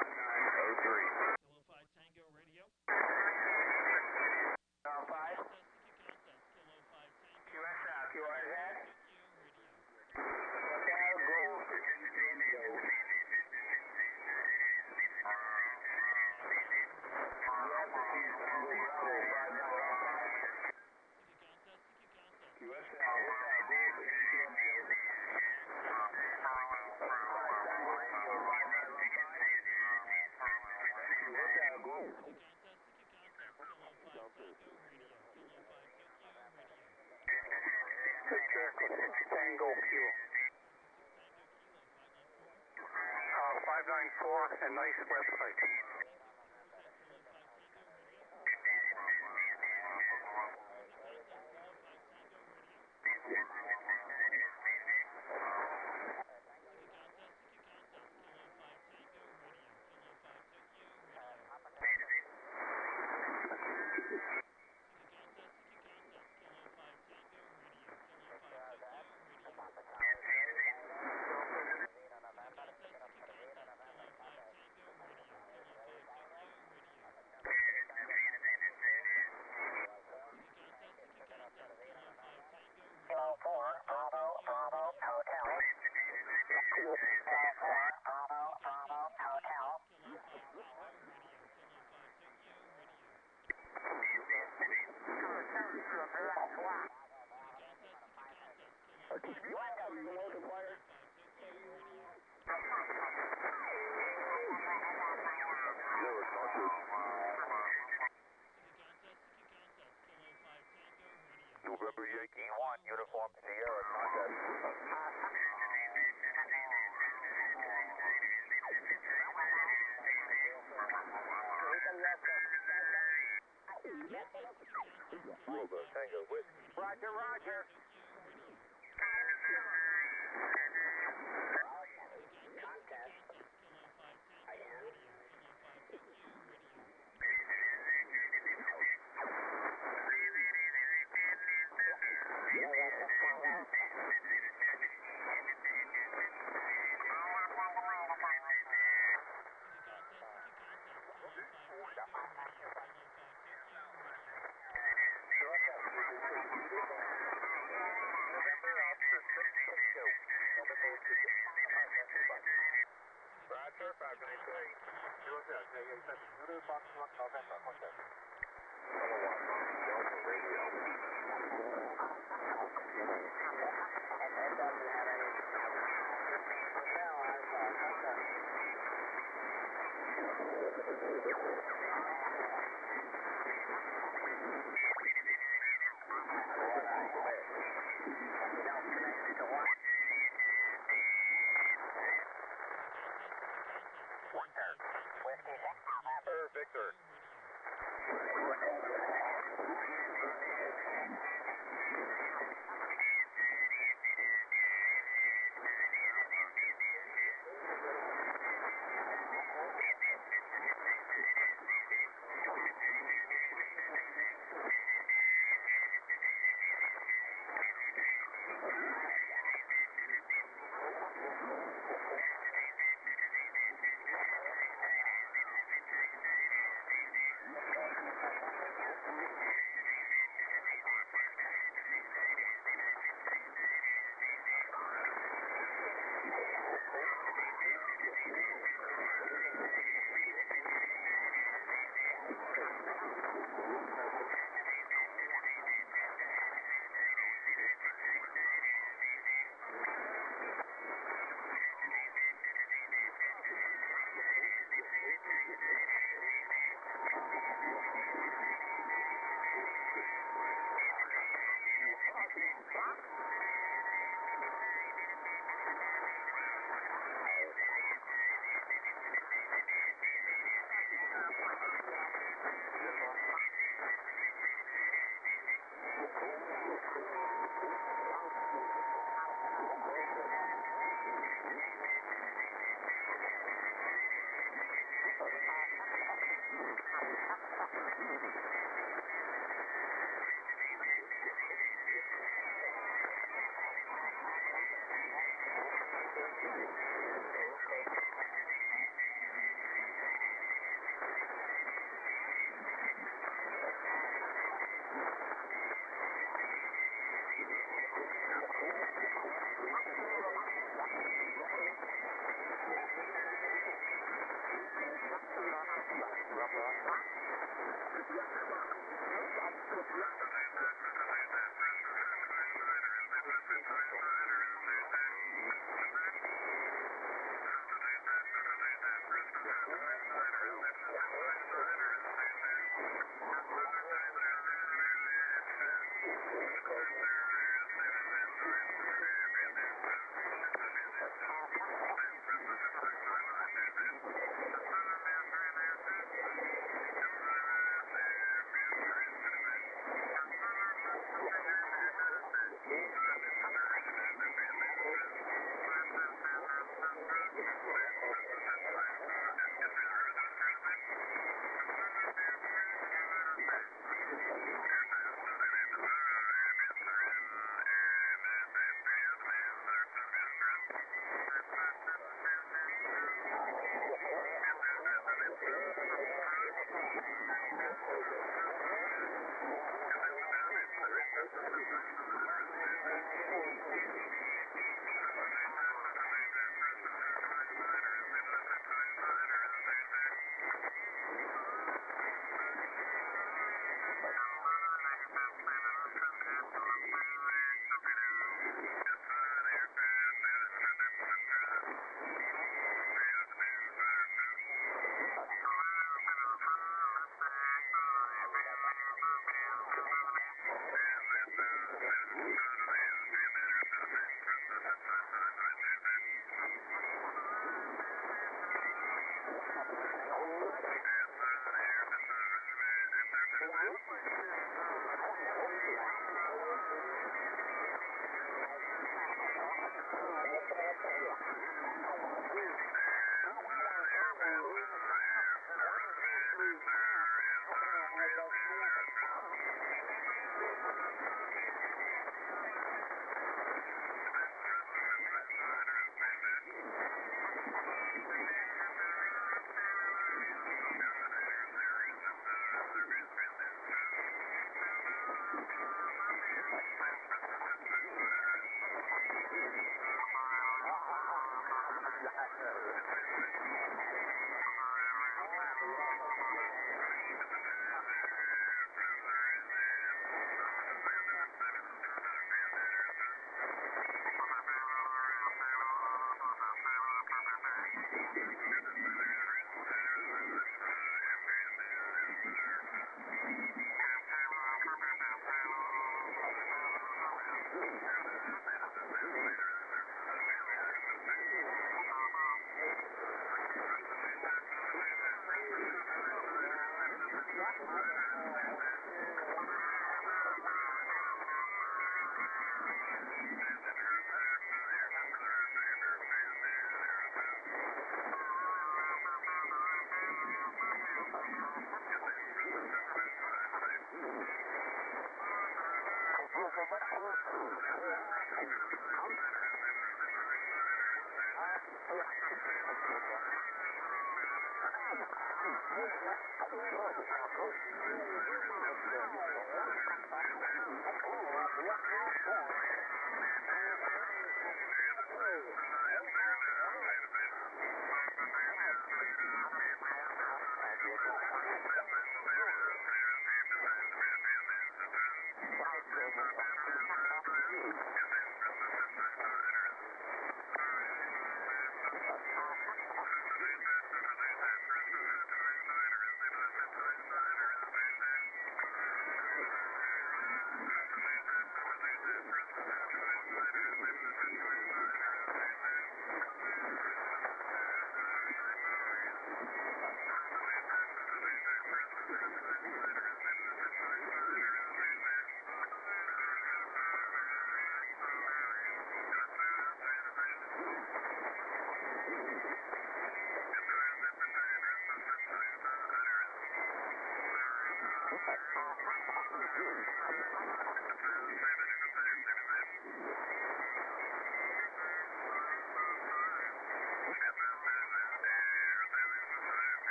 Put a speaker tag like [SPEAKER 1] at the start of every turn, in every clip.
[SPEAKER 1] Kilo 5 Tango Radio.
[SPEAKER 2] Five.
[SPEAKER 1] Contest. Kilo 5 Tango.
[SPEAKER 2] QSF, you are ahead.
[SPEAKER 1] Tokyo Radio.
[SPEAKER 2] Hotel Gold. Tango Kilo. 594, a nice website.
[SPEAKER 3] November Yankee 1, Uniform Sierra Contest. Bravo, Tango, with.
[SPEAKER 2] Roger, roger.
[SPEAKER 3] Roger, 593. Victor.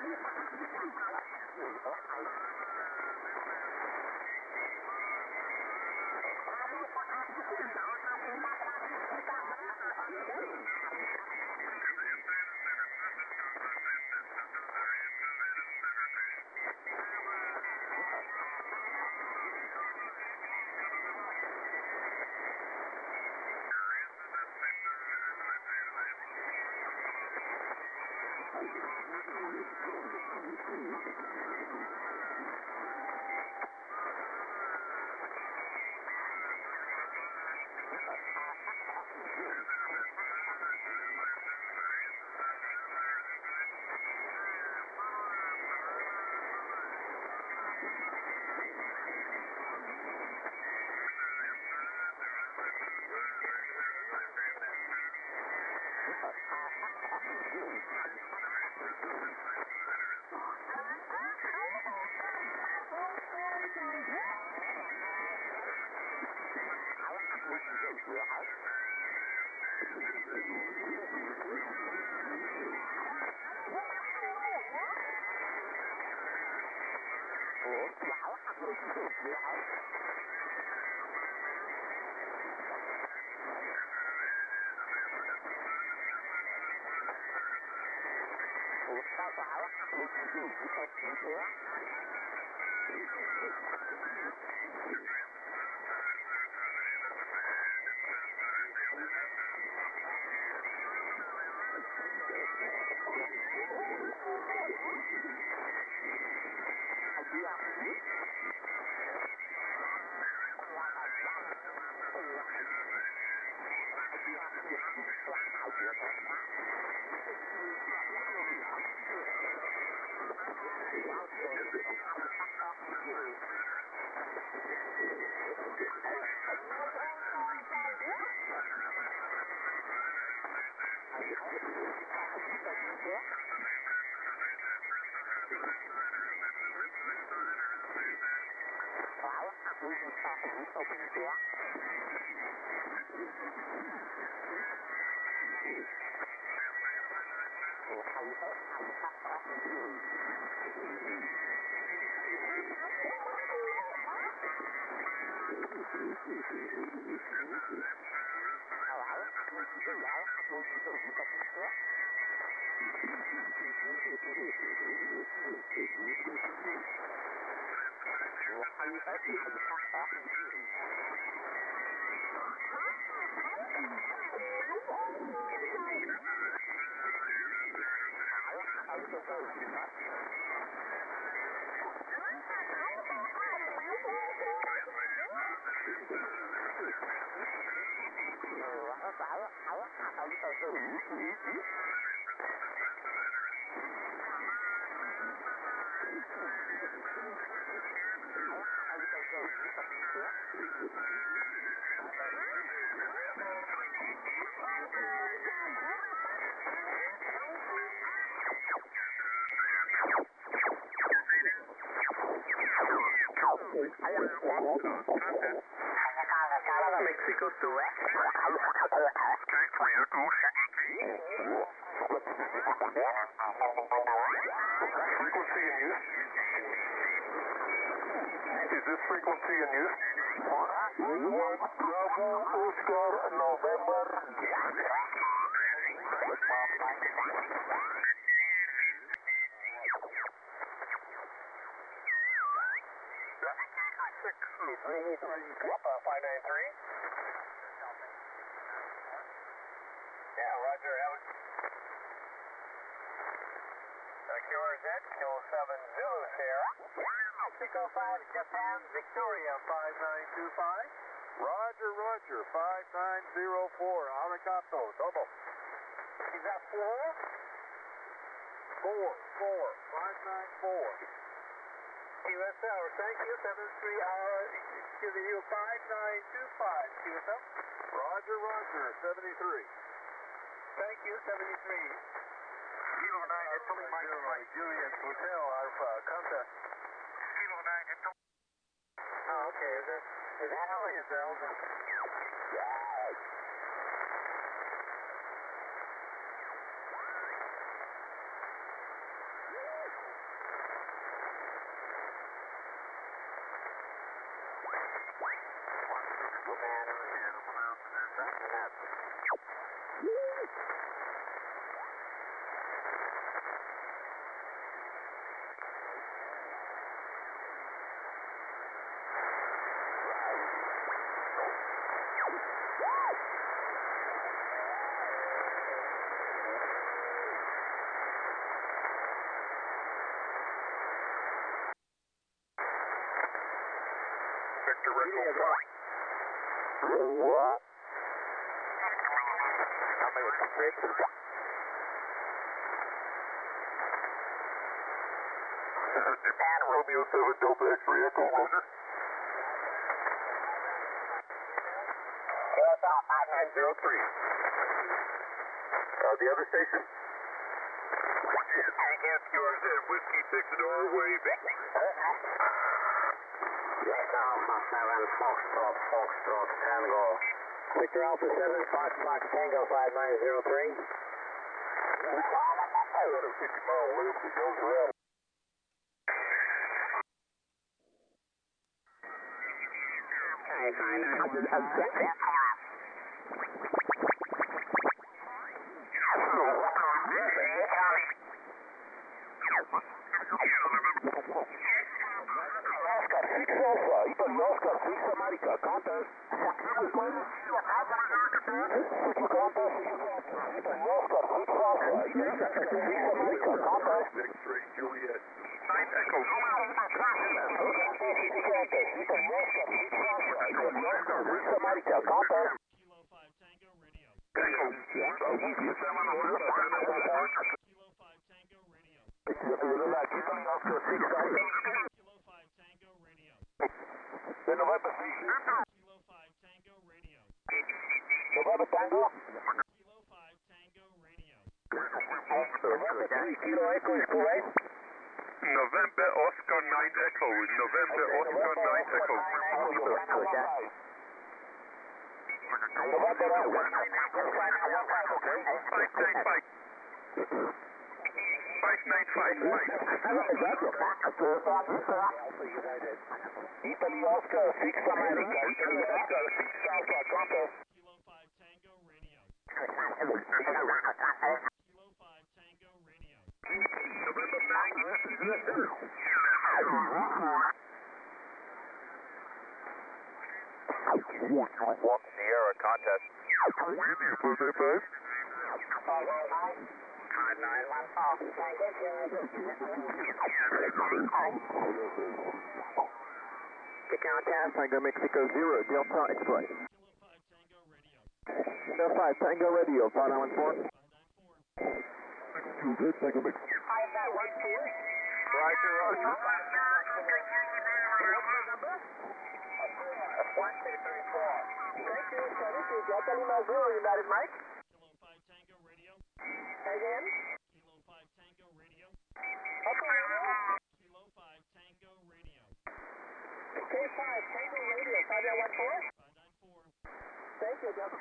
[SPEAKER 2] Mexico direct. Frequency in use. Is this frequency in use? Bravo Oscar November.
[SPEAKER 3] Papa 593. Yeah, roger, Alex. QRZ, Kilo 7 Zulu Sierra. Mexico 5, Japan, Victoria 5925.
[SPEAKER 4] Roger, Roger, 5904, Arigato, Domo.
[SPEAKER 3] Is that 4?
[SPEAKER 4] 594.
[SPEAKER 3] QSL, thank you, 73, you 5925, QSL.
[SPEAKER 4] Roger, Roger, 73.
[SPEAKER 3] Thank you, 73. Kilo 9, Italy, Mike
[SPEAKER 4] Juliet Hotel, Alpha, contact.
[SPEAKER 3] Kilo 9, Italy. Oh, okay, is that how it is,
[SPEAKER 2] Victor Echo 5. Romeo 7 Delta X-ray Echo, roger.
[SPEAKER 3] KSL 5903.
[SPEAKER 2] The other station? Against QRZ, Whiskey 6 Norway.
[SPEAKER 3] Alpha 7 Foxtrot Tango. Victor Alpha 7 Fox Tango 5903.
[SPEAKER 2] 150-mile loop that goes around. X-ray Juliet. 9 Echo.
[SPEAKER 1] Kilo 5 Tango Radio.
[SPEAKER 2] Echo.
[SPEAKER 1] Kilo 5 Tango Radio. Kilo 5 Tango Radio. Kilo 5 Tango Radio. Kilo 5 Tango Radio.
[SPEAKER 3] Kilo Echo is correct.
[SPEAKER 2] November Oscar 9 Echo. November Oscar 9 Echo. Italy Oscar 6 America. Italy Oscar 6 Alpha. Compass.
[SPEAKER 1] Kilo 5 Tango Radio. Kilo 5 Tango Radio.
[SPEAKER 2] November 9. Sierra contest. Windy, Blue 5.
[SPEAKER 3] The contest, Tango Mexico 0, Delta Express.
[SPEAKER 1] Kilo 5 Tango Radio.
[SPEAKER 3] Kilo 5 Tango Radio, 5914.
[SPEAKER 1] 594.
[SPEAKER 2] Good, Tango Mexico. Roger, roger.
[SPEAKER 3] 1234. Thank you, so this is Delta Lima 0, United Mike.
[SPEAKER 1] Kilo 5 Tango Radio.
[SPEAKER 3] Again.
[SPEAKER 1] Kilo 5 Tango Radio.
[SPEAKER 3] Okay,
[SPEAKER 1] Kilo 5 Tango Radio.
[SPEAKER 3] K5 Tango Radio, 5914.
[SPEAKER 1] 594.
[SPEAKER 3] Thank you, Delta.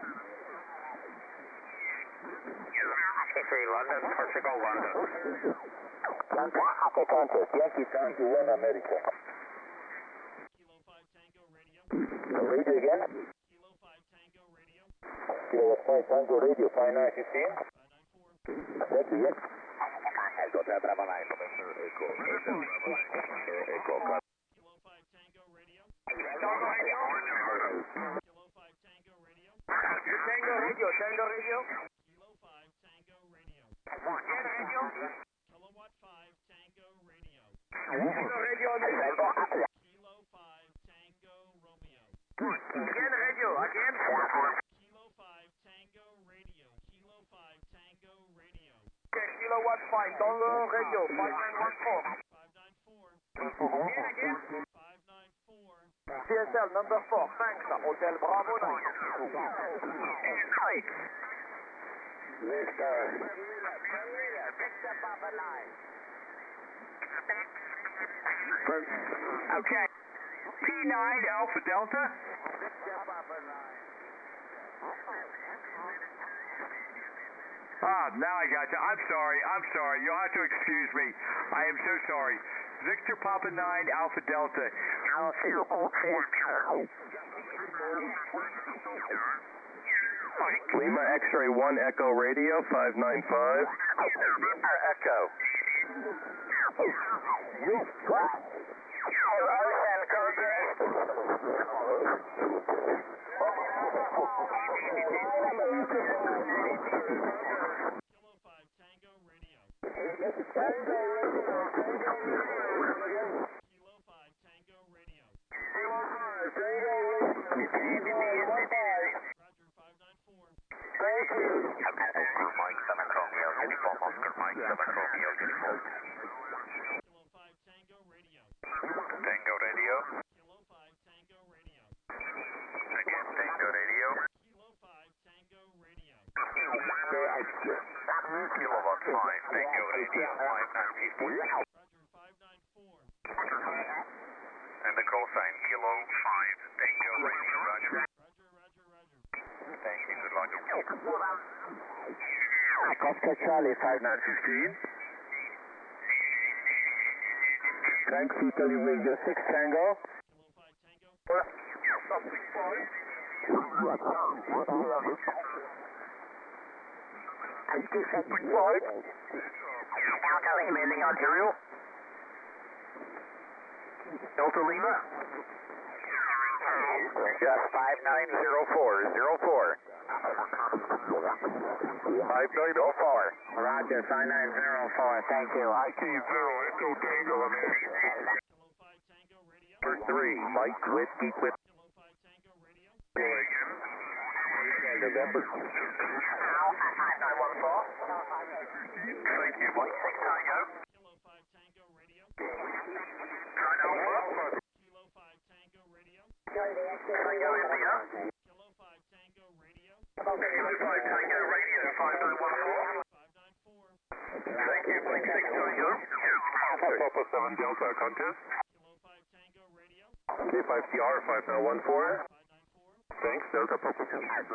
[SPEAKER 2] X-ray London, Portugal, London.
[SPEAKER 3] Okay, contest.
[SPEAKER 2] Yankee Tango 1 America.
[SPEAKER 1] Kilo 5 Tango Radio.
[SPEAKER 2] Read it again.
[SPEAKER 1] Kilo 5 Tango Radio.
[SPEAKER 2] Kilo 5 Tango Radio, 5915.
[SPEAKER 1] 594.
[SPEAKER 2] Thank you, yes. Echo, Tetra Line, Echo, Echo, Echo,
[SPEAKER 1] Kilo 5 Tango Radio.
[SPEAKER 2] Tango
[SPEAKER 1] Kilo 5 Tango Radio.
[SPEAKER 3] Tango Radio, Tango Radio.
[SPEAKER 1] Kilo 5 Tango Radio.
[SPEAKER 3] Again, radio.
[SPEAKER 1] Kilowatt 5 Tango Radio.
[SPEAKER 3] Tango Radio.
[SPEAKER 1] Kilo 5 Tango Romeo.
[SPEAKER 3] Again, radio. Again.
[SPEAKER 1] Kilo 5 Tango Radio. Kilo 5 Tango Radio.
[SPEAKER 3] Okay, Kilowatt 5, Tango Radio, 5914.
[SPEAKER 1] 594.
[SPEAKER 3] Again.
[SPEAKER 1] 594.
[SPEAKER 3] CSL number 4, thanks. Hotel Bravo 9.
[SPEAKER 2] Victor.
[SPEAKER 3] Victor Papa 9. Okay. P9 Alpha Delta. Victor Papa 9.
[SPEAKER 5] Ah, now I got you. I'm sorry. You'll have to excuse me. I am so sorry. Victor Papa 9 Alpha Delta. Lima X-ray 1 Echo Radio 595.
[SPEAKER 2] Echo. Ocean
[SPEAKER 1] Kilo 5 Tango Radio. Kilo 5 Tango Radio. Roger 594.
[SPEAKER 2] Mike 7 Romeo, uniform Oscar, Mike 7 Romeo, uniform.
[SPEAKER 1] Kilo 5 Tango Radio.
[SPEAKER 2] Tango Radio.
[SPEAKER 1] Kilo 5 Tango Radio.
[SPEAKER 2] Again, Tango Radio.
[SPEAKER 1] Kilo 5 Tango Radio.
[SPEAKER 2] Kilowatt 5, Tango Radio, 5950.
[SPEAKER 1] Roger 594.
[SPEAKER 2] And the call sign, Kilo 5, Tango Radio, Roger.
[SPEAKER 1] Roger.
[SPEAKER 2] Thank you, good luck.
[SPEAKER 5] Oscar Charlie 5915. Thanks, Italy Radio 6 Tango.
[SPEAKER 1] Kilo 5 Tango.
[SPEAKER 2] Delta Lima in the Ontario. Delta Lima. Yes, 590404. 5904. Roger, 5904. Thank you.
[SPEAKER 5] IK0 Echo Tango,
[SPEAKER 1] Kilo 5 Tango Radio.
[SPEAKER 5] Number 3, Mike Whiskey Quip.
[SPEAKER 1] Kilo 5 Tango Radio.
[SPEAKER 5] November.
[SPEAKER 2] 5914. Thank you, Mike 6 Tango.
[SPEAKER 1] Kilo 5 Tango Radio.
[SPEAKER 2] Tango Alpha.
[SPEAKER 1] Kilo 5 Tango Radio.
[SPEAKER 2] Tango India.
[SPEAKER 1] Kilo 5 Tango Radio.
[SPEAKER 2] Kilo 5 Tango Radio, 5914.
[SPEAKER 1] 594.
[SPEAKER 2] Thank you, Mike 6 Tango.
[SPEAKER 5] Papa 7 Delta Contest.
[SPEAKER 1] Kilo 5 Tango Radio.
[SPEAKER 5] K5TR 5914.
[SPEAKER 1] 594.
[SPEAKER 5] Thanks, Delta Papa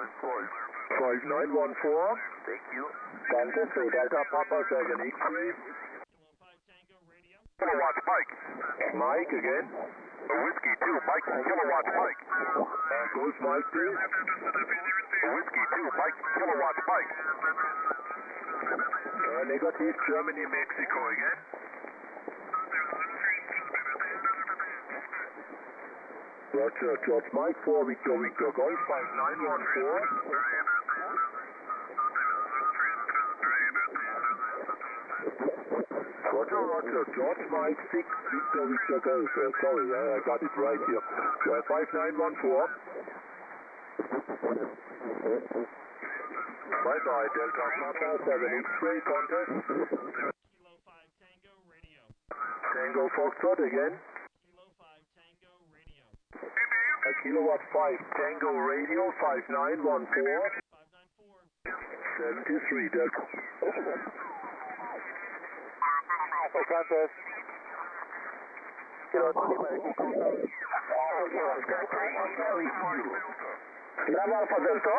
[SPEAKER 5] 5914.
[SPEAKER 2] Thank you.
[SPEAKER 5] Delta 3 Delta Papa 7 X-ray.
[SPEAKER 1] Kilo 5 Tango Radio.
[SPEAKER 5] Kilowatt Mike. Mike again.
[SPEAKER 2] Whiskey 2, Mike, Kilowatt Mike.
[SPEAKER 5] Goes Mike 2.
[SPEAKER 2] Whiskey 2, Mike, Kilowatt Mike.
[SPEAKER 5] Negative Germany, Mexico again. Roger, George Mike 4 Victor Golf 5914. Roger, George Mike 6 Victor Golf. Sorry, I got it right here. 5914. Bye-bye, Delta Papa 7 X-ray contest.
[SPEAKER 1] Kilo 5 Tango Radio.
[SPEAKER 5] Tango Foxtrot again.
[SPEAKER 1] Kilo 5 Tango Radio.
[SPEAKER 5] Kilowatt 5 Tango Radio 5914.
[SPEAKER 1] 594.
[SPEAKER 5] 73 Delta. Contest. Bravo Alpha Delta.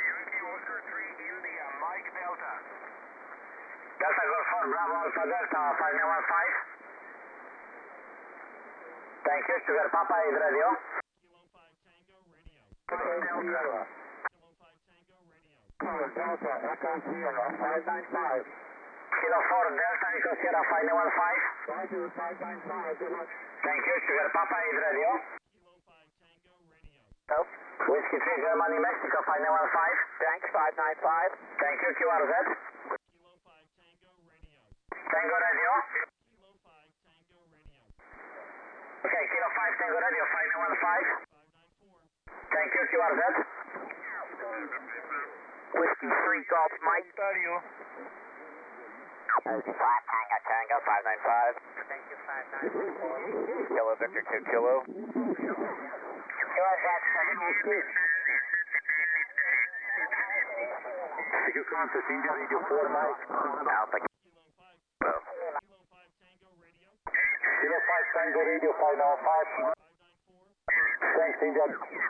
[SPEAKER 2] Delta Golf 4, Bravo Alpha Delta, 5915. Thank you, Sugar Papa is ready.
[SPEAKER 1] Kilo 5 Tango Radio. Kilo 5 Tango Radio.
[SPEAKER 5] Delta Echo Sierra 595.
[SPEAKER 2] Kilo 4, Delta Echo Sierra 5915.
[SPEAKER 5] Roger 595.
[SPEAKER 2] Thank you, Sugar Papa is ready.
[SPEAKER 1] Kilo 5 Tango Radio.
[SPEAKER 2] Whiskey 3, Germany, Mexico 5915. Thanks, 595. Thank you, QRZ.
[SPEAKER 1] Kilo 5 Tango Radio.
[SPEAKER 2] Tango Radio.
[SPEAKER 1] Kilo 5 Tango Radio.
[SPEAKER 2] Okay, Kilo 5 Tango Radio 5915.
[SPEAKER 1] 594.
[SPEAKER 2] Thank you, QRZ. Whiskey 3, Golf Mike. 5 Tango 595. Thank you, 595. Kilo Victor 2 Kilo. QRZ 7
[SPEAKER 5] You contest India Radio 4 Mike.
[SPEAKER 2] Alpha.
[SPEAKER 1] Kilo 5. Kilo 5 Tango Radio.
[SPEAKER 5] Kilo 5 Tango Radio 595.
[SPEAKER 1] 594.
[SPEAKER 5] Thanks India.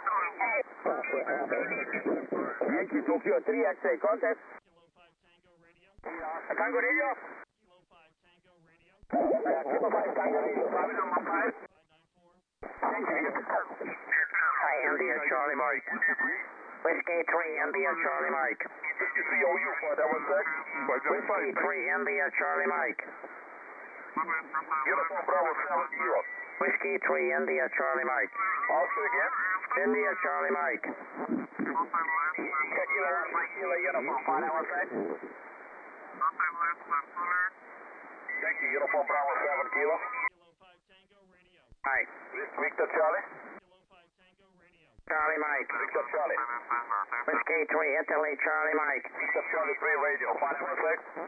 [SPEAKER 5] Yankee Tokyo 3 X-ray contest.
[SPEAKER 1] Kilo 5 Tango Radio.
[SPEAKER 5] Tango Radio.
[SPEAKER 1] Kilo 5 Tango Radio.
[SPEAKER 5] Kilo 5 Tango Radio 595.
[SPEAKER 1] 594.
[SPEAKER 2] Hi,
[SPEAKER 3] India Charlie Mike. Whiskey 3 India Charlie Mike.
[SPEAKER 5] Whiskey COU 5116.
[SPEAKER 3] Whiskey 3 India Charlie Mike.
[SPEAKER 5] Uniform Bravo 7 Kilo.
[SPEAKER 3] Whiskey 3 India Charlie Mike.
[SPEAKER 5] Oscar again.
[SPEAKER 3] India Charlie Mike.
[SPEAKER 5] Kilo 1 Kilo Uniform 5116. Thank you, Uniform Bravo 7 Kilo.
[SPEAKER 1] Kilo 5 Tango Radio.
[SPEAKER 3] Mike.
[SPEAKER 5] Victor Charlie.
[SPEAKER 1] Kilo 5 Tango Radio.
[SPEAKER 3] Charlie Mike.
[SPEAKER 5] Victor Charlie.
[SPEAKER 3] Whiskey 3 Italy Charlie Mike.
[SPEAKER 5] Victor Charlie 3 Radio 5116.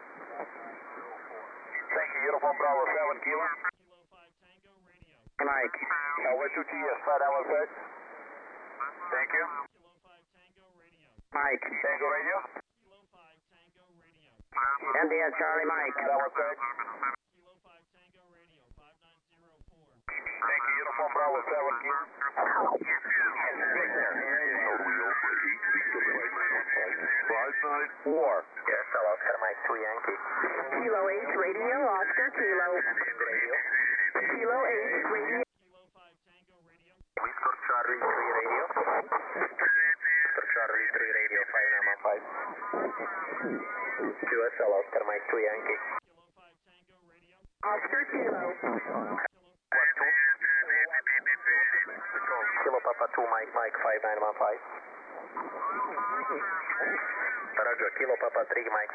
[SPEAKER 5] Thank you, Uniform Bravo 7 Kilo.
[SPEAKER 1] Kilo 5 Tango Radio.
[SPEAKER 3] Mike.
[SPEAKER 5] West 2 TS 5116. Thank you.
[SPEAKER 1] Kilo 5 Tango Radio.
[SPEAKER 3] Mike.
[SPEAKER 5] Tango Radio.
[SPEAKER 1] Kilo 5 Tango Radio.
[SPEAKER 3] India Charlie Mike.
[SPEAKER 5] 5116.
[SPEAKER 1] Kilo 5 Tango Radio. 5904.
[SPEAKER 5] Thank you, Uniform Bravo 7 Kilo.
[SPEAKER 3] Yes, hello, Oscar Mike 2 Yankee.
[SPEAKER 6] Kilo 8 radio, Oscar Kilo. Kilo 8 radio.
[SPEAKER 1] Kilo 5 Tango Radio.
[SPEAKER 3] Whiskey Charlie 3 radio. Whiskey Charlie 3 radio 5915. QSL Oscar Mike 2 Yankee.
[SPEAKER 1] Kilo 5 Tango Radio.
[SPEAKER 6] Oscar Kilo.
[SPEAKER 3] Kilo Papa 2 Mike 5915. Roger, Kilo Papa 3 Mike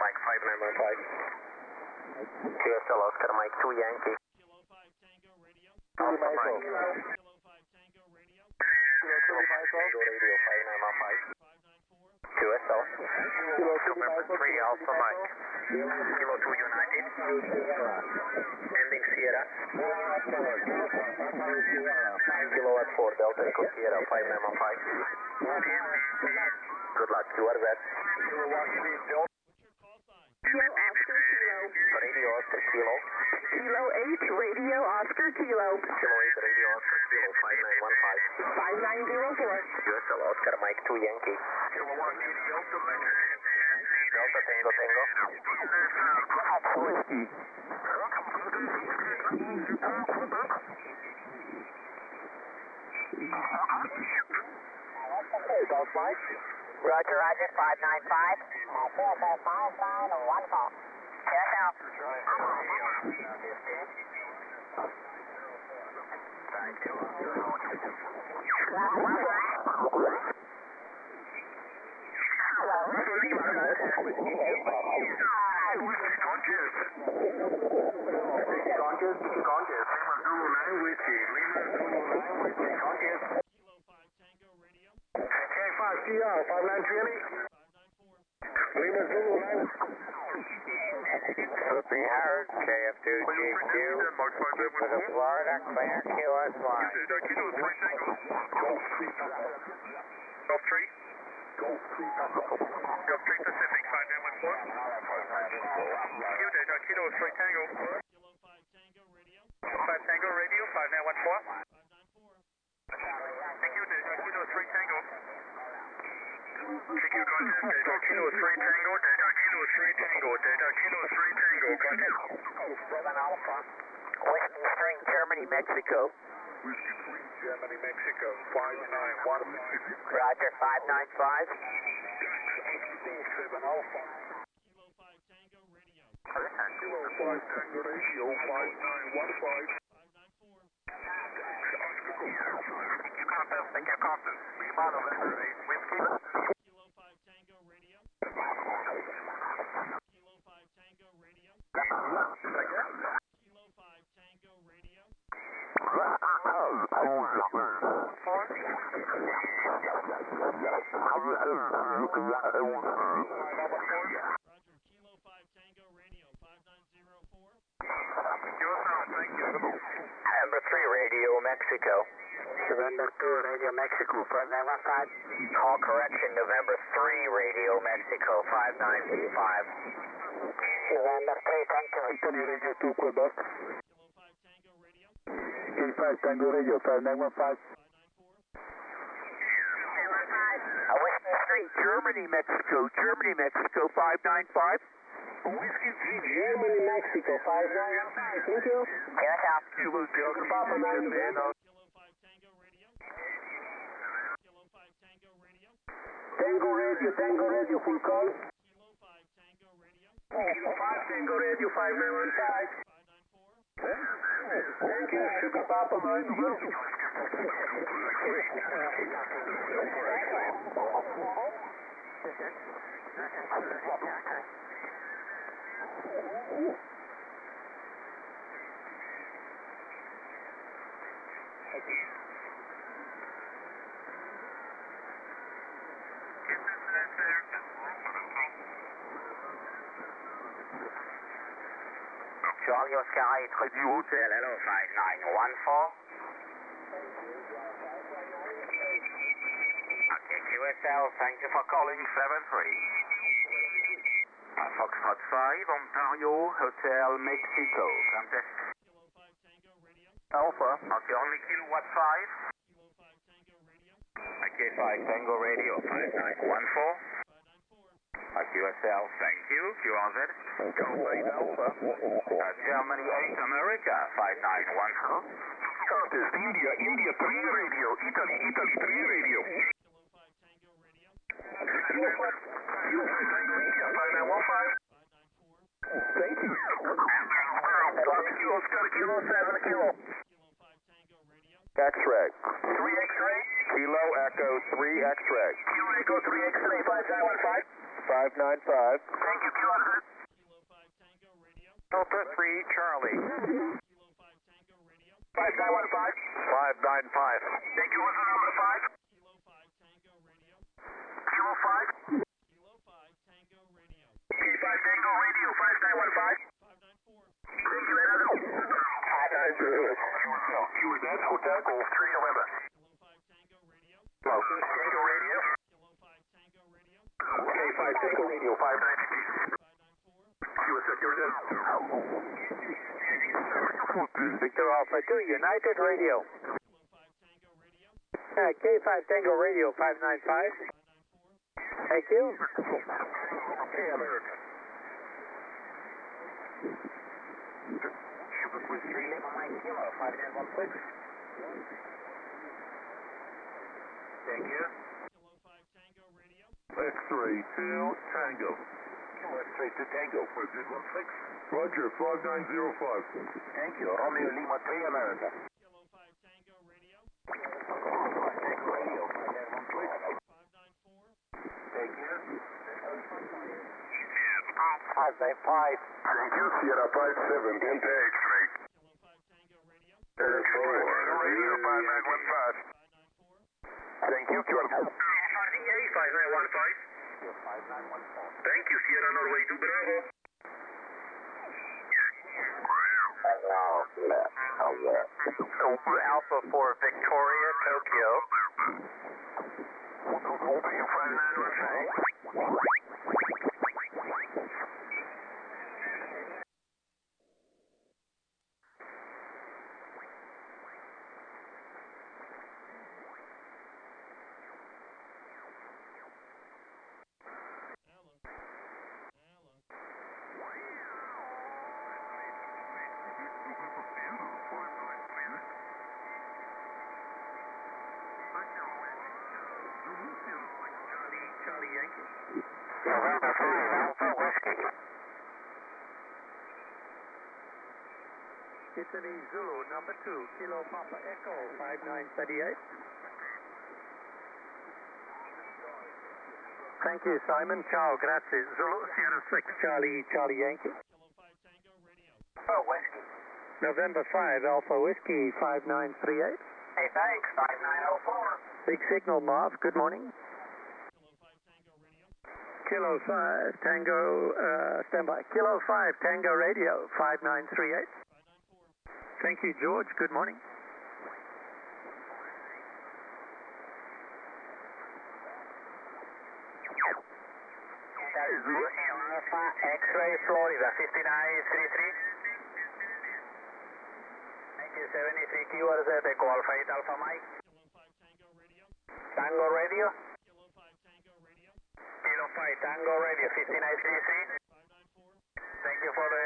[SPEAKER 3] 5915. QSL Oscar Mike 2 Yankee.
[SPEAKER 1] Kilo 5 Tango Radio.
[SPEAKER 3] Alpha Mike.
[SPEAKER 1] Kilo 5 Tango Radio.
[SPEAKER 3] Kilo Tango Radio 5915.
[SPEAKER 1] 594.
[SPEAKER 3] QSL. November 3 Alpha Mike. Kilo 2 United. Ending Sierra. Kilowatt 4 Delta Echo Sierra 5915. Good luck. You are that.
[SPEAKER 1] What's your call sign?
[SPEAKER 6] Kilo Oscar Kilo.
[SPEAKER 3] Radio Oscar Kilo.
[SPEAKER 6] Kilo 8 radio, Oscar Kilo.
[SPEAKER 3] Kilo 8 Radio Oscar Kilo 5915.
[SPEAKER 6] 5904.
[SPEAKER 3] QSL Oscar Mike 2 Yankee. Delta Tango Tango.
[SPEAKER 6] Roger, Roger, 595. 445 Yes, out.
[SPEAKER 1] Kilo 5 Tango Radio.
[SPEAKER 5] K5CR 5920.
[SPEAKER 1] 594.
[SPEAKER 5] Lima Zulu 9.
[SPEAKER 3] Sophie Howard, KF2 GQ. To the Florida Clear QS line.
[SPEAKER 5] Gulf 3. Gulf 3 Pacific 5914. Kilo 3 Tango.
[SPEAKER 1] Kilo 5 Tango Radio.
[SPEAKER 5] 5 Tango Radio 5914.
[SPEAKER 1] 594.
[SPEAKER 5] Thank you, Kilo 3 Tango. TQ contact, Delta Kilo 3 Tango, Delta Kilo 3 Tango, Delta Kilo 3 Tango, contact.
[SPEAKER 3] 7 Alpha. Whiskey 3 Germany, Mexico.
[SPEAKER 5] Whiskey 3, Germany, Mexico, 5915.
[SPEAKER 3] Roger, 595.
[SPEAKER 5] 7 Alpha.
[SPEAKER 1] Kilo 5 Tango Radio.
[SPEAKER 5] Kilo 5 Tango Radio, 5915.
[SPEAKER 1] 594.
[SPEAKER 3] Thank you, Compton. Lima, November 8, Whiskey.
[SPEAKER 1] Kilo 5 Tango Radio. Kilo 5 Tango Radio. Kilo 5 Tango Radio. Roger, Kilo 5 Tango Radio. 5904.
[SPEAKER 3] November 3 Radio, Mexico. November 2 Radio, Mexico, 5915. Call correction, November 3 Radio, Mexico, 5925. November 3, thank you.
[SPEAKER 5] Anthony Radio 2, Quebec.
[SPEAKER 1] Kilo 5 Tango Radio.
[SPEAKER 5] K5 Tango Radio, 5915.
[SPEAKER 1] 594.
[SPEAKER 3] Whiskey 3, Germany, Mexico, 595.
[SPEAKER 5] Whiskey 3,
[SPEAKER 6] Germany, Mexico, 595. Thank you.
[SPEAKER 3] Yes, out.
[SPEAKER 5] Kilo Delta Papa 9.
[SPEAKER 1] Kilo 5 Tango Radio. Kilo
[SPEAKER 3] Tango Radio, full call.
[SPEAKER 1] Kilo 5 Tango Radio.
[SPEAKER 3] Kilo 5 Tango Radio, 5915.
[SPEAKER 1] 594.
[SPEAKER 3] Thank you, Sugar Papa, mine. Charlie Oscar 8, du Hotel, hello, 5914. Okay, QSL, thank you for calling 73. Foxtrot 5, Ontario, Hotel, Mexico, contest.
[SPEAKER 1] Kilo 5 Tango Radio.
[SPEAKER 3] Alpha. Okay, only kilowatt 5.
[SPEAKER 1] Kilo 5 Tango Radio.
[SPEAKER 3] Okay, 5 Tango Radio, 5914.
[SPEAKER 1] 594.
[SPEAKER 3] QSL, thank you. QRZ. Alpha. Germany 8 America, 5914. Contest India, India 3 Radio, Italy, Italy 3 Radio.
[SPEAKER 1] Kilo 5 Tango Radio.
[SPEAKER 3] Kilo 5 Tango India, 5915.
[SPEAKER 1] 594.
[SPEAKER 3] Thank you. Thank you, Oscar, Kilo 7 Kilo.
[SPEAKER 1] Kilo 5 Tango Radio.
[SPEAKER 3] X-ray. 3 X-ray. Kilo Echo 3 X-ray. Kilo Echo 3 X-ray, 5915. 595. Thank you, Kilo.
[SPEAKER 1] Kilo 5 Tango Radio.
[SPEAKER 3] Delta 3 Charlie.
[SPEAKER 1] Kilo 5 Tango Radio.
[SPEAKER 3] 5915. 595. Thank you, what's the number 5?
[SPEAKER 1] Kilo 5 Tango Radio.
[SPEAKER 3] Kilo 5.
[SPEAKER 1] Kilo 5 Tango Radio.
[SPEAKER 3] K5 Tango Radio, 5915.
[SPEAKER 1] 594.
[SPEAKER 3] Thank you, Edna. 592. You were that Hotel Golf 3 November.
[SPEAKER 1] Kilo 5 Tango Radio.
[SPEAKER 3] Hello, Tango Radio.
[SPEAKER 1] Kilo 5 Tango Radio.
[SPEAKER 3] K5 Tango Radio, 590.
[SPEAKER 1] 594.
[SPEAKER 3] You were secure. Victor Alpha 2, United Radio.
[SPEAKER 1] Kilo 5 Tango Radio.
[SPEAKER 3] K5 Tango Radio, 595.
[SPEAKER 1] 594.
[SPEAKER 3] Thank you. Hey, America. Sugar Quiz 3, Lima Mike Kilo, 5916. Thank you.
[SPEAKER 1] Kilo 5 Tango Radio.
[SPEAKER 5] X-ray 2 Tango.
[SPEAKER 3] Kilo X-ray 2 Tango, 4116.
[SPEAKER 5] Roger, 5905.
[SPEAKER 3] Thank you. Romeo Lima 3 America.
[SPEAKER 1] Kilo 5 Tango Radio.
[SPEAKER 3] Tango Radio, 5916.
[SPEAKER 1] 594.
[SPEAKER 3] Thank you. 595. Thank you. Sierra 57, Delta X-ray.
[SPEAKER 1] Kilo 5 Tango Radio.
[SPEAKER 3] Radio 5915.
[SPEAKER 1] 594.
[SPEAKER 3] Thank you. QRZ. 5915. Thank you. Sierra Norway 2 Bravo. Alpha 4 Victoria, Tokyo. 5915.
[SPEAKER 1] Hello. Hello.
[SPEAKER 3] Charlie Yankee. November 5, Alpha Whiskey.
[SPEAKER 7] Italy Zulu number 2, Kilo Papa Echo 5938. Thank you, Simon. Ciao, grazie. Zulu Sierra 6, Charlie Yankee.
[SPEAKER 1] Kilo 5 Tango Radio.
[SPEAKER 3] Oh, Whiskey.
[SPEAKER 7] November 5, Alpha Whiskey 5938.
[SPEAKER 3] Hey, thanks. 5904.
[SPEAKER 7] Big signal, Marv. Good morning.
[SPEAKER 1] Kilo 5 Tango Radio.
[SPEAKER 7] Kilo 5 Tango, standby. Kilo 5 Tango Radio 5938.
[SPEAKER 1] 594.
[SPEAKER 7] Thank you, George. Good morning.
[SPEAKER 3] Alpha X-ray Florida 5933. Thank you, 73 QRZ Echo Alpha 8 Alpha Mike.
[SPEAKER 1] Kilo 5 Tango Radio.
[SPEAKER 3] Tango Radio.
[SPEAKER 1] Kilo 5 Tango Radio.
[SPEAKER 3] Kilo 5 Tango Radio 5933.
[SPEAKER 1] 594.
[SPEAKER 3] Thank you for the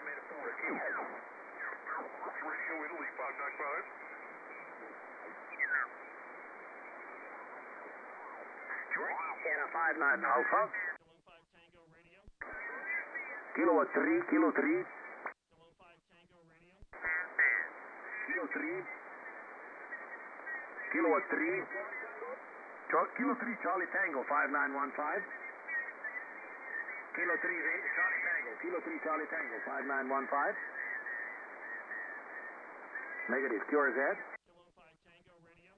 [SPEAKER 5] Radio Italy 595.
[SPEAKER 3] Sierra 59 Alpha.
[SPEAKER 1] Kilo 5 Tango Radio.
[SPEAKER 3] Kilo 3, Kilo 3.
[SPEAKER 1] Kilo 5 Tango Radio.
[SPEAKER 3] Kilo 3. Kilo 3. Kilo 3 Charlie Tango 5915. Kilo 3 Charlie Tango. Kilo 3 Charlie Tango 5915. Negative. QRZ.
[SPEAKER 1] Kilo 5 Tango Radio.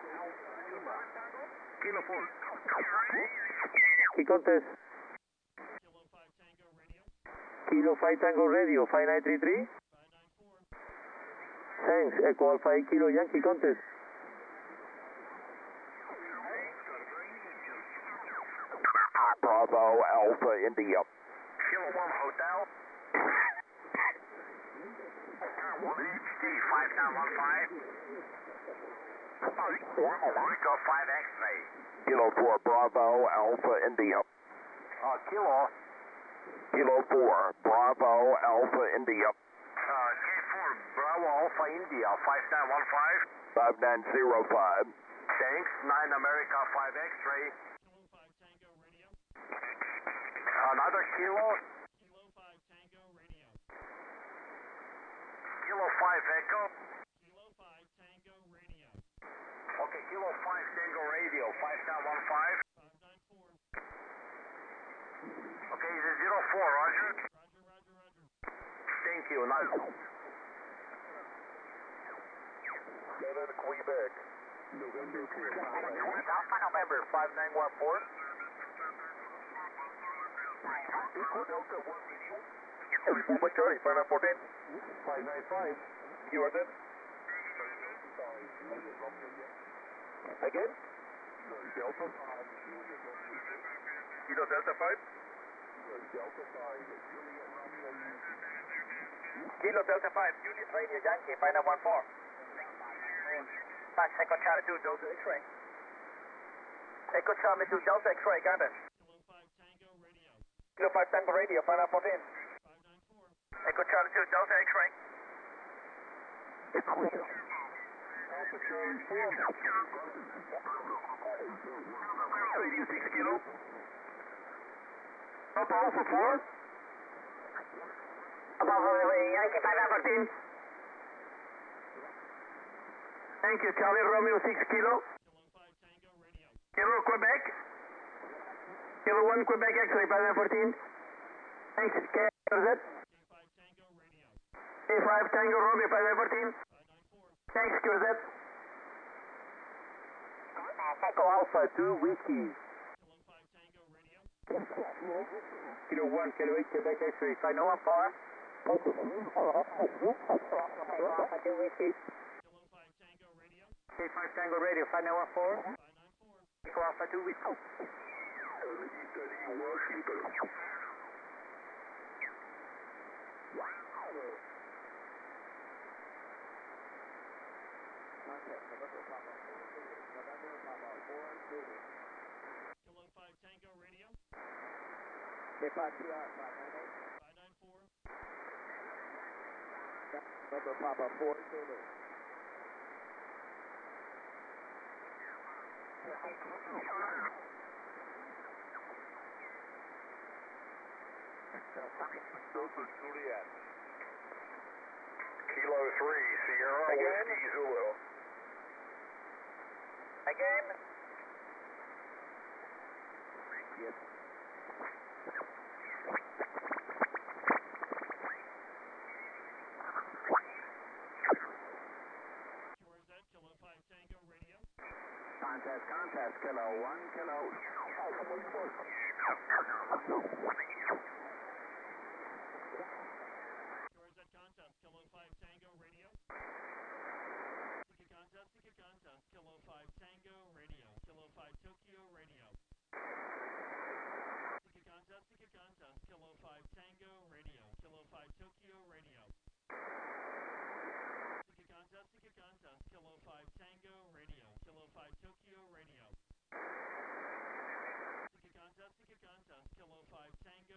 [SPEAKER 3] Kilo 4.
[SPEAKER 7] Key contest.
[SPEAKER 1] Kilo 5 Tango Radio.
[SPEAKER 7] Kilo 5 Tango Radio 5933.
[SPEAKER 1] 594.
[SPEAKER 7] Thanks. Echo Alpha 8 Kilo Yankee contest.
[SPEAKER 2] Bravo Alpha India.
[SPEAKER 3] Kilo 1 Hotel. HT 5915. Rico 5 X-ray.
[SPEAKER 2] Kilo 4 Bravo Alpha India.
[SPEAKER 3] Kilo.
[SPEAKER 2] Kilo 4 Bravo Alpha India.
[SPEAKER 3] K4 Bravo Alpha India 5915.
[SPEAKER 2] 5905.
[SPEAKER 3] Thanks. 9 America 5 X-ray.
[SPEAKER 1] Kilo 5 Tango Radio.
[SPEAKER 3] Another Kilo.
[SPEAKER 1] Kilo 5 Tango Radio.
[SPEAKER 3] Kilo 5 Echo.
[SPEAKER 1] Kilo 5 Tango Radio.
[SPEAKER 3] Okay, Kilo 5 Tango Radio 5915.
[SPEAKER 1] 594.
[SPEAKER 3] Okay, is it 04, Roger?
[SPEAKER 1] Roger, roger, roger.
[SPEAKER 3] Thank you. Nice.
[SPEAKER 5] Quebec. November 25.
[SPEAKER 3] Alpha November 5914.
[SPEAKER 5] Echo Delta 1 Radio.
[SPEAKER 3] Puma Charlie 5914.
[SPEAKER 5] 595. You are then? Again? Delta 5.
[SPEAKER 3] Kilo Delta 5.
[SPEAKER 5] Delta 5.
[SPEAKER 3] Kilo Delta 5. Unit Radio Yankee 5914. Thanks, Echo Charlie 2 Delta X-ray. Echo Charlie 2 Delta X-ray, got it.
[SPEAKER 1] Kilo 5 Tango Radio.
[SPEAKER 3] Kilo 5 Tango Radio 5914.
[SPEAKER 1] 594.
[SPEAKER 3] Echo Charlie 2 Delta X-ray.
[SPEAKER 5] Alpha Charlie 4.
[SPEAKER 3] Radio 6 Kilo. Papa Alpha 4. Papa Yankee 5914. Thank you, Charlie Romeo 6 Kilo.
[SPEAKER 1] Kilo 5 Tango Radio.
[SPEAKER 3] Kilo Quebec. Kilo 1 Quebec X-ray 5914. Thanks, KRZ.
[SPEAKER 1] K5 Tango Radio.
[SPEAKER 3] K5 Tango Romeo 5914.
[SPEAKER 1] 594.
[SPEAKER 3] Thanks, QRZ. Echo Alpha 2 Whiskey.
[SPEAKER 1] Kilo 5 Tango Radio.
[SPEAKER 3] Kilo 1 Kilo 8 Quebec X-ray 5914. Alpha 2 Whiskey.
[SPEAKER 1] Kilo 5 Tango Radio.
[SPEAKER 3] K5 Tango Radio 5914.
[SPEAKER 1] 594.
[SPEAKER 3] Echo Alpha 2 Whiskey.
[SPEAKER 1] Kilo 5 Tango Radio.
[SPEAKER 3] K5 PR
[SPEAKER 1] 594.
[SPEAKER 3] November Papa 4 Zulu.
[SPEAKER 5] Delta Juliet.
[SPEAKER 3] Kilo 3 Sierra Whiskey Zulu. Again.
[SPEAKER 5] Yes.
[SPEAKER 1] QRZ. Kilo 5 Tango Radio.
[SPEAKER 3] Contest, Kilo 1 Kilo.
[SPEAKER 1] QRZ contest. Kilo 5 Tango Radio. Ticket contest. Kilo 5 Tango Radio. Kilo 5 Tokyo Radio. Ticket contest. Kilo 5 Tango Radio. Kilo 5 Tokyo Radio. Ticket contest. Kilo 5 Tango Radio. Kilo 5 Tokyo Radio. Ticket contest. Kilo 5 Tango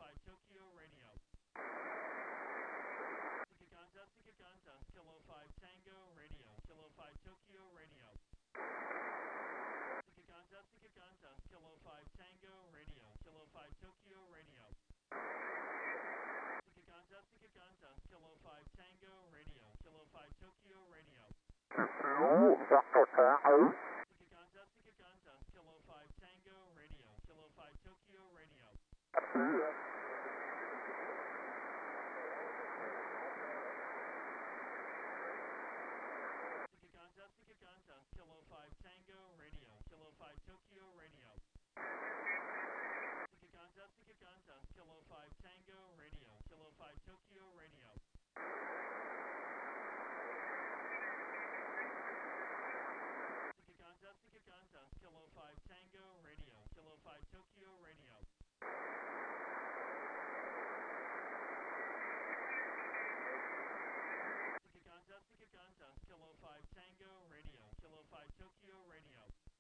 [SPEAKER 1] 5 Tokyo Radio. Sikiganta, Sikiganta, Kilo 5 Tango Radio, Kilo 5 Tokyo Radio. Sikiganta, Sikiganta, Kilo 5 Tango Radio, Kilo 5 Tokyo Radio. Sikiganta, Sikiganta, Kilo 5 Tango Radio, Kilo 5 Tokyo Radio. Sikiganta, Sikiganta, Kilo 5 Tango Radio, Kilo 5 Tokyo Radio. Sikiganta, Sikiganta, Kilo 5 Tango Radio, Kilo 5 Tokyo Radio. Sikiganta, Sikiganta, Kilo 5 Tango Radio, Kilo 5 Tokyo Radio. Sikiganta, Sikiganta, Kilo 5 Tango Radio, Kilo 5 Tokyo Radio. Sikiganta, Sikiganta, Kilo 5 Tango Radio, Kilo 5 Tokyo Radio.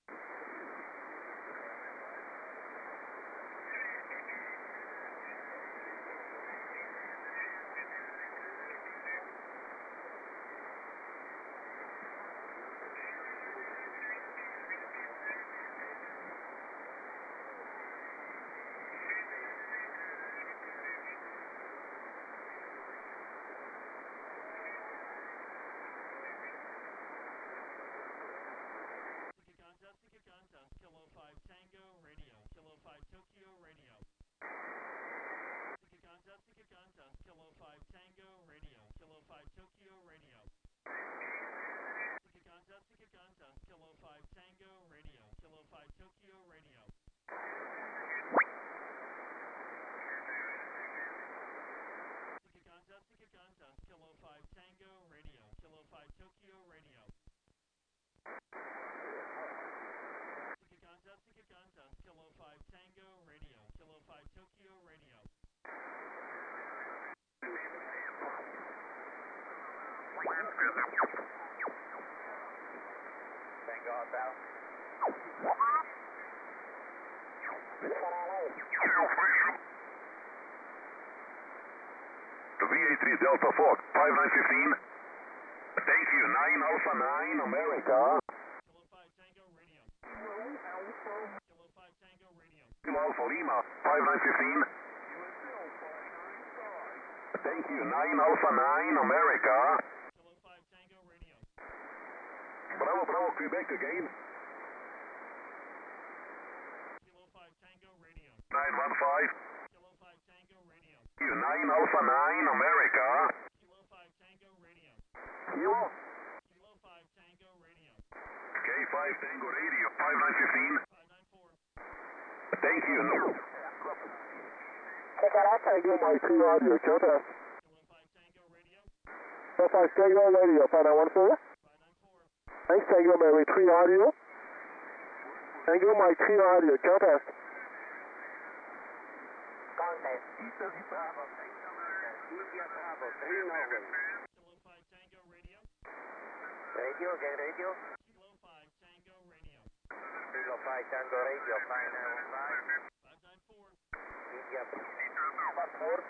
[SPEAKER 1] Sikiganta, Kilo 5 Tango Radio, Kilo 5 Tokyo Radio. Sikiganta, Sikiganta, Kilo 5 Tango Radio, Kilo 5 Tokyo Radio. Sikiganta, Sikiganta, Kilo 5 Tango Radio, Kilo 5 Tokyo Radio. Sikiganta, Sikiganta, Kilo 5 Tango Radio, Kilo 5 Tokyo Radio. Sikiganta, Sikiganta, Kilo 5 Tango Radio, Kilo 5 Tokyo Radio.
[SPEAKER 3] Tango outbound.
[SPEAKER 5] VA3 Delta Fox, 5915. Thank you, 9 Alpha 9, America.
[SPEAKER 1] Kilo 5 Tango Radio. Kilo 5 Tango Radio.
[SPEAKER 5] Kilo Alpha Lima, 5915. Thank you, 9 Alpha 9, America.
[SPEAKER 1] Kilo 5 Tango Radio.
[SPEAKER 5] Bravo, Bravo, Quebec again.
[SPEAKER 1] Kilo 5 Tango Radio.
[SPEAKER 5] 915.
[SPEAKER 1] Kilo 5 Tango Radio.
[SPEAKER 5] Thank you, 9 Alpha 9, America.
[SPEAKER 1] Kilo 5 Tango Radio.
[SPEAKER 5] Kilo.
[SPEAKER 1] Kilo 5 Tango Radio.
[SPEAKER 5] K5 Tango Radio, 5915.
[SPEAKER 1] 594.
[SPEAKER 5] Thank you.
[SPEAKER 7] Tango, my 3 audio, Kilo
[SPEAKER 1] Kilo 5 Tango Radio.
[SPEAKER 7] 5 Tango Radio, 5914.
[SPEAKER 1] 594.
[SPEAKER 7] Thanks, Tango, my 3 audio. Tango, my 3 audio, Kilo
[SPEAKER 3] Contact.
[SPEAKER 1] Kilo 5 Tango Radio.
[SPEAKER 3] Radio, again radio.
[SPEAKER 1] Kilo 5 Tango Radio.
[SPEAKER 3] Kilo 5 Tango Radio, 5915.
[SPEAKER 1] 594.
[SPEAKER 3] India. Passport.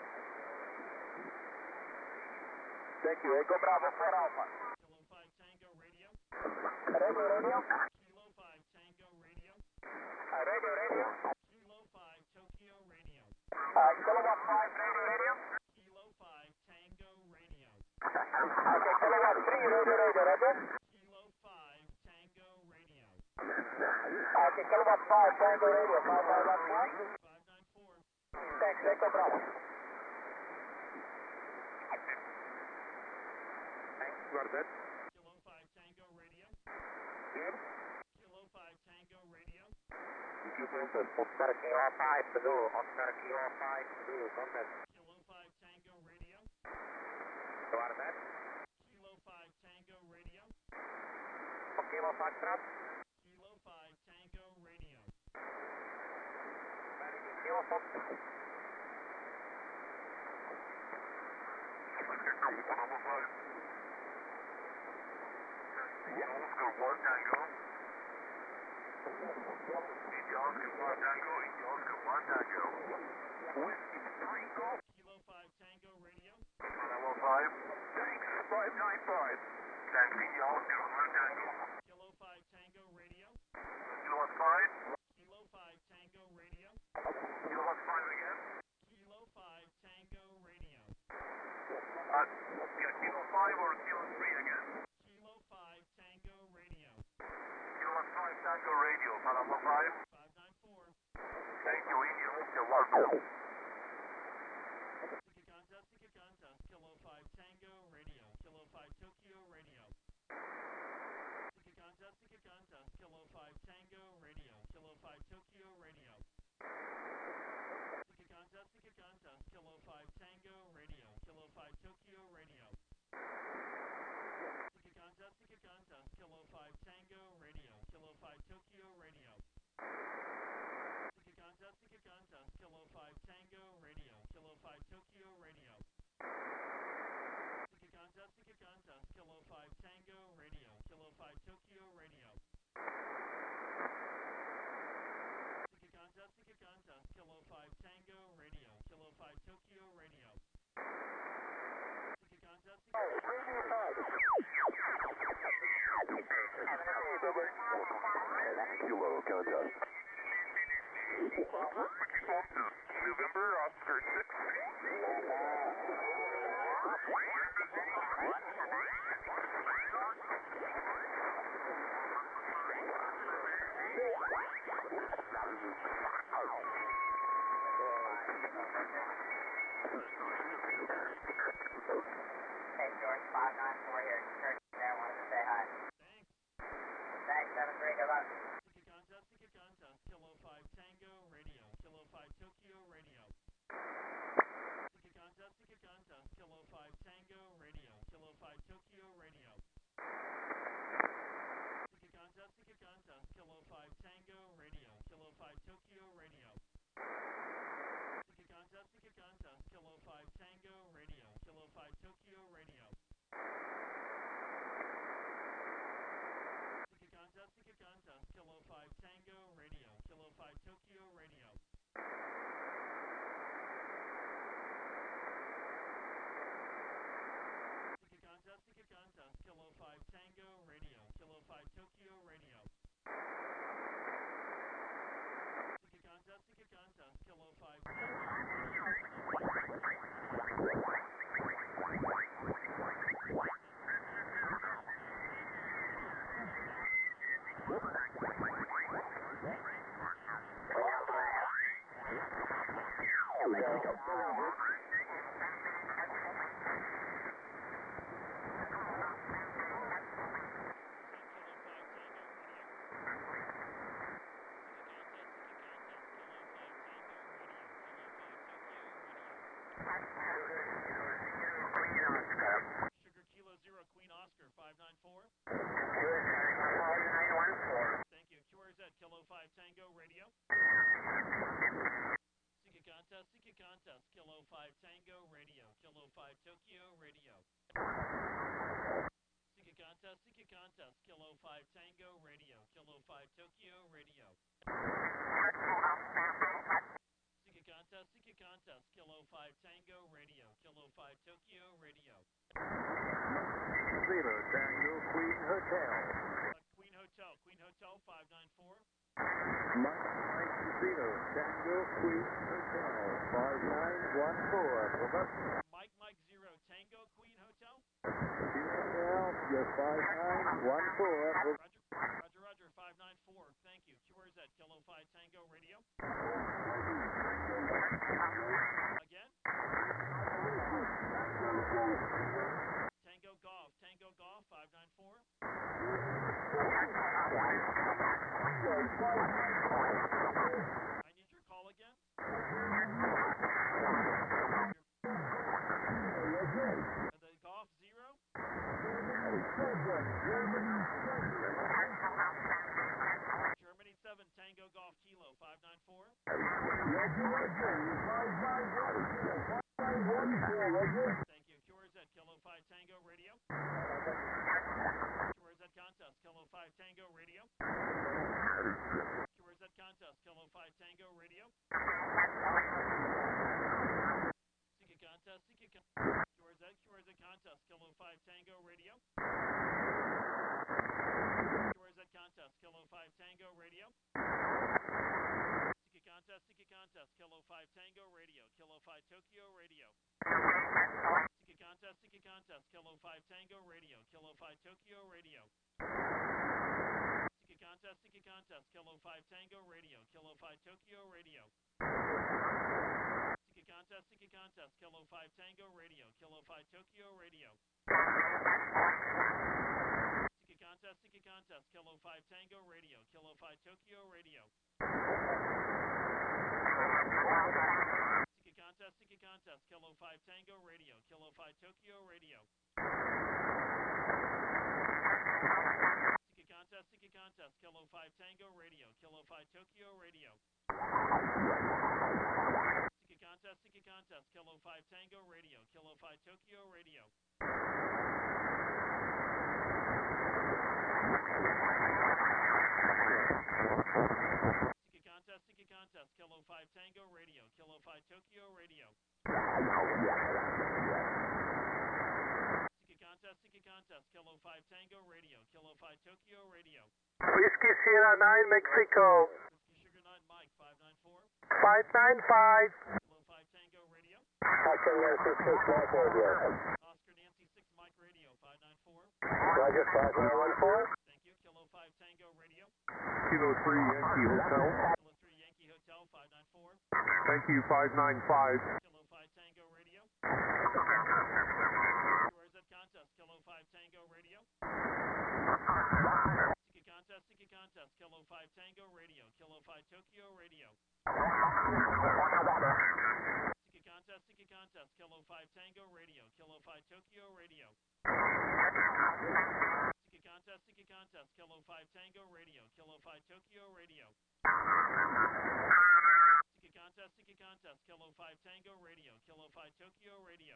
[SPEAKER 7] Thank you, Echo Bravo 4 Alpha.
[SPEAKER 1] Kilo 5 Tango Radio.
[SPEAKER 7] Radio, radio.
[SPEAKER 1] Kilo 5 Tango Radio.
[SPEAKER 7] Radio.
[SPEAKER 1] Kilo 5 Tokyo Radio.
[SPEAKER 7] Kilowatt 5 radio.
[SPEAKER 1] Kilo 5 Tango Radio.
[SPEAKER 7] Okay, Kilowatt 3 radio.
[SPEAKER 1] Kilo 5 Tango Radio.
[SPEAKER 7] Okay, Kilowatt 5 Tango Radio, 5914.
[SPEAKER 1] 594.
[SPEAKER 7] Thanks, Echo Bravo.
[SPEAKER 5] Guarded.
[SPEAKER 1] Kilo 5 Tango Radio.
[SPEAKER 5] Yep.
[SPEAKER 1] Kilo 5 Tango Radio.
[SPEAKER 3] Oscar Kilo 5 Blue. Oscar Kilo 5 Blue. Contact.
[SPEAKER 1] Kilo 5 Tango Radio.
[SPEAKER 3] Guarded.
[SPEAKER 1] Kilo 5 Tango Radio.
[SPEAKER 3] Kilo Foxtrot.
[SPEAKER 1] Kilo 5 Tango Radio.
[SPEAKER 3] Kilo Fox.
[SPEAKER 5] Oscar 1 Tango. Oscar 1 Tango. Oscar 1 Tango.
[SPEAKER 4] Whiskey 3 Golf.
[SPEAKER 1] Kilo 5 Tango Radio.
[SPEAKER 4] Level 5. Thanks. 595. Taxi, y'all.
[SPEAKER 1] Kilo 5 Tango Radio.
[SPEAKER 4] Kilo 5.
[SPEAKER 1] Kilo 5 Tango Radio.
[SPEAKER 4] Kilo 5 again.
[SPEAKER 1] Kilo 5 Tango Radio.
[SPEAKER 4] Yeah, Kilo 5 or Kilo 3 again.
[SPEAKER 1] Kilo 5 Tango Radio.
[SPEAKER 4] Kilo 5 Tango Radio. Level 5.
[SPEAKER 1] 594.
[SPEAKER 4] Thank you, India. You're welcome.
[SPEAKER 1] Sikiganta, Kilo 5 Tango Radio. Kilo 5 Tokyo Radio. Sikiganta, Kilo 5 Tango Radio. Kilo 5 Tokyo Radio. Sikiganta, Kilo 5 Tango Radio. Kilo 5 Tokyo Radio. Sikiganta, Kilo 5 Tango Radio. Kilo 5 Tokyo Radio. Sikiganta, Kilo 5 Tango Radio. Kilo 5 Tokyo Radio. Sikiganta, Kilo 5 Tango Radio. Kilo 5 Tokyo Radio. Sikiganta, Kilo 5 Tango Radio. Kilo 5 Tokyo Radio. Sikiganta,
[SPEAKER 5] Kilo contact.
[SPEAKER 4] November, Oscar 6.
[SPEAKER 3] Hey, George, 594 here. Church there, wanted to say hi. Thanks, 7-3, good luck.
[SPEAKER 1] Sikiganta, Kilo 5 Tango Radio. Kilo 5 Tokyo Radio. Sikiganta, Kilo 5 Tango Radio. Kilo 5 Tokyo Radio. Sikiganta, Kilo 5 Tango Radio. Kilo 5 Tokyo Radio. Sikiganta, Kilo 5 Tango Radio. Kilo 5 Tokyo Radio. Sikiganta, Kilo 5 Tango Radio. Kilo 5 Tokyo Radio. Sikiganta, Kilo 5 Tango Radio. Kilo 5 Tokyo Radio. Sikiganta, Kilo 5 Tango Sugar Kilo 0 Queen Oscar 594. Thank you. QRZ Kilo 5 Tango Radio. Sikiganta, Kilo 5 Tango Radio. Kilo 5 Tokyo Radio. Sikiganta, Kilo 5 Tango Radio. Kilo 5 Tokyo Radio. Sikiganta, Kilo 5 Tango Radio. Kilo 5 Tokyo Radio.
[SPEAKER 4] Zero Tango Queen Hotel.
[SPEAKER 1] Queen Hotel 594.
[SPEAKER 4] Mike Zero Tango Queen Hotel 5914.
[SPEAKER 1] Mike 0 Tango Queen Hotel.
[SPEAKER 4] Hotel, your 5914.
[SPEAKER 1] Roger 594. Thank you. QRZ Kilo 5 Tango Radio. Again. Tango Golf 594. I need your call again. The Golf 0. Germany 7 Tango Golf Kilo 594. Thank you. QRZ Kilo 5 Tango Radio. QRZ Contest Kilo 5 Tango Radio. QRZ Contest Kilo 5 Tango Radio. Sticky contest, Kilo 5 Tango Radio, Kilo 5 Tokyo Radio. Sticky contest, Kilo 5 Tango Radio, Kilo 5 Tokyo Radio. Sticky contest, Kilo 5 Tango Radio, Kilo 5 Tokyo Radio. Sticky contest, Kilo 5 Tango Radio, Kilo 5 Tokyo Radio. Sticky contest, Kilo 5 Tango Radio, Kilo 5 Tokyo Radio. Sticky contest, Kilo 5 Tango Radio, Kilo 5 Tokyo Radio. Sticky contest, Kilo 5 Tango Radio, Kilo 5 Tokyo Radio. Sticky contest, Kilo 5 Tango Radio, Kilo 5 Tokyo Radio. Sticky contest, Kilo 5 Tango Radio, Kilo 5 Tokyo Radio. Sticky contest, Kilo 5 Tango Radio, Kilo 5 Tokyo Radio.
[SPEAKER 7] Whiskey Sierra 9 Mexico.
[SPEAKER 1] Whiskey Sugar 9 Mike 594.
[SPEAKER 7] 595.
[SPEAKER 1] Kilo 5 Tango Radio.
[SPEAKER 2] Oscar Nancy 6 Mike Radio.
[SPEAKER 1] Oscar Nancy 6 Mike Radio 594.
[SPEAKER 2] Roger 5914.
[SPEAKER 1] Thank you. Kilo 5 Tango Radio.
[SPEAKER 5] Kilo 3 Yankee Hotel.
[SPEAKER 1] Kilo 3 Yankee Hotel 594.
[SPEAKER 5] Thank you, 595.
[SPEAKER 1] Kilo 5 Tango Radio. Where's that contest? Kilo 5 Tango Radio. Sticky contest, Kilo 5 Tango Radio, Kilo 5 Tokyo Radio. Sticky contest, Kilo 5 Tango Radio, Kilo 5 Tokyo Radio. Sticky contest, Kilo 5 Tango Radio, Kilo 5 Tokyo Radio. Sticky contest, Kilo 5 Tango Radio, Kilo 5 Tokyo Radio.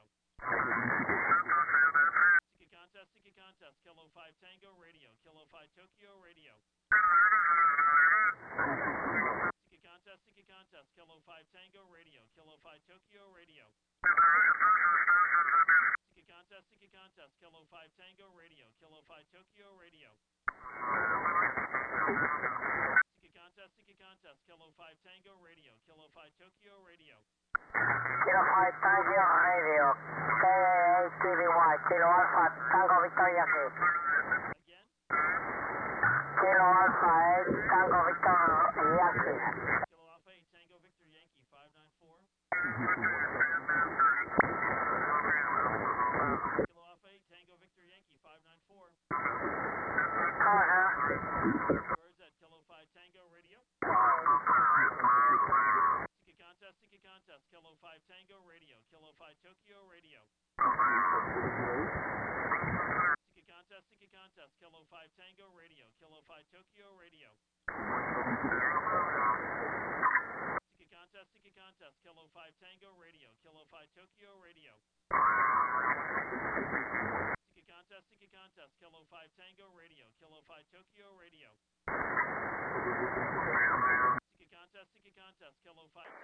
[SPEAKER 1] Sticky contest, Kilo 5 Tango Radio, Kilo 5 Tokyo Radio. Sticky contest, Kilo 5 Tango Radio, Kilo 5 Tokyo Radio. Sticky contest, Kilo 5 Tango Radio, Kilo 5 Tokyo Radio. Sticky contest, Kilo 5 Tango Radio, Kilo 5 Tokyo Radio.
[SPEAKER 3] Kilo 5 Tango Radio, KATVY, Kilo Alpha Tango Victor Yankee.
[SPEAKER 1] Again,
[SPEAKER 3] Kilo Alpha 8 Tango Victor Yankee.
[SPEAKER 1] Kilo Alpha 8 Tango Victor Yankee 594. Kilo Alpha 8 Tango Victor Yankee 594. Where is that? Kilo 5 Tango Radio. Sticky contest, Kilo 5 Tango Radio, Kilo 5 Tokyo Radio. Sticky contest, Kilo 5 Tango Radio, Kilo 5 Tokyo Radio. Sticky contest, Kilo 5 Tango Radio, Kilo 5 Tokyo Radio. Sticky contest, Kilo 5 Tango Radio, Kilo 5 Tokyo Radio. Sticky contest, Kilo 5 Tango Radio, Kilo 5 Tokyo Radio.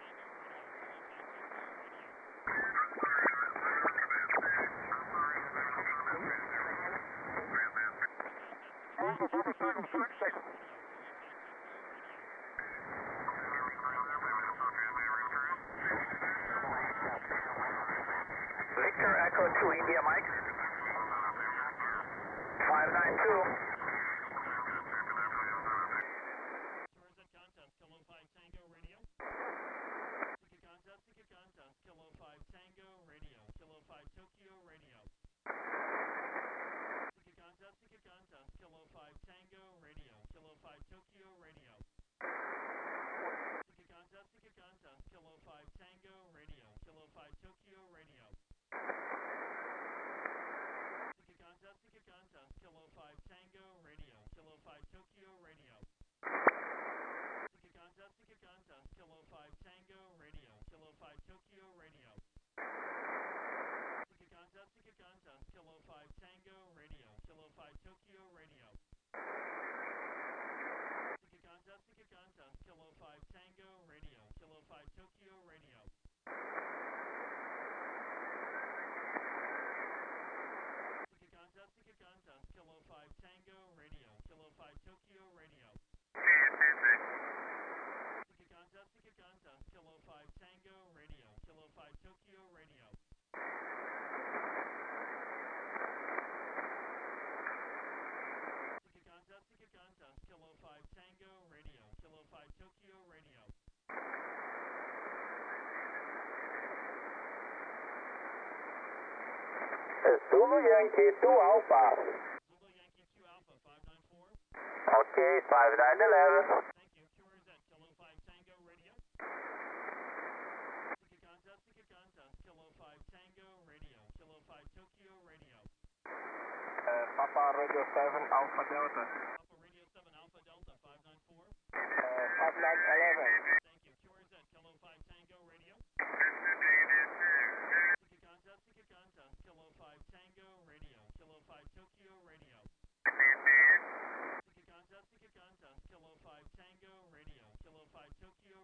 [SPEAKER 3] Victor Echo 2 India Mike. 592.
[SPEAKER 1] Where's that contest? Kilo 5 Tango Radio. Sticky contest, Kilo 5 Tango Radio, Kilo 5 Tokyo Radio. Sticky contest, Kilo 5 Tango Radio, Kilo 5 Tokyo Radio. Sticky contest, Kilo 5 Tango Radio, Kilo 5 Tokyo Radio. Sticky contest, Kilo 5 Tango
[SPEAKER 3] Zulu Yankee 2 Alpha.
[SPEAKER 1] Zulu Yankee 2 Alpha, 594.
[SPEAKER 3] Okay, 5911.
[SPEAKER 1] Thank you. QRZ, Kilo 5 Tango Radio. Sticky contest, Kilo 5 Tango Radio. Kilo 5 Tokyo Radio.
[SPEAKER 3] Papa Radio 7 Alpha Delta.
[SPEAKER 1] Papa Radio 7 Alpha Delta, 594.
[SPEAKER 3] 5911.
[SPEAKER 1] Thank you. QRZ, Kilo 5 Tango Radio. Sticky contest, Kilo 5 Tango Radio. Kilo 5 Tokyo Radio. Sticky contest, Kilo 5 Tango Radio. Kilo 5 Tokyo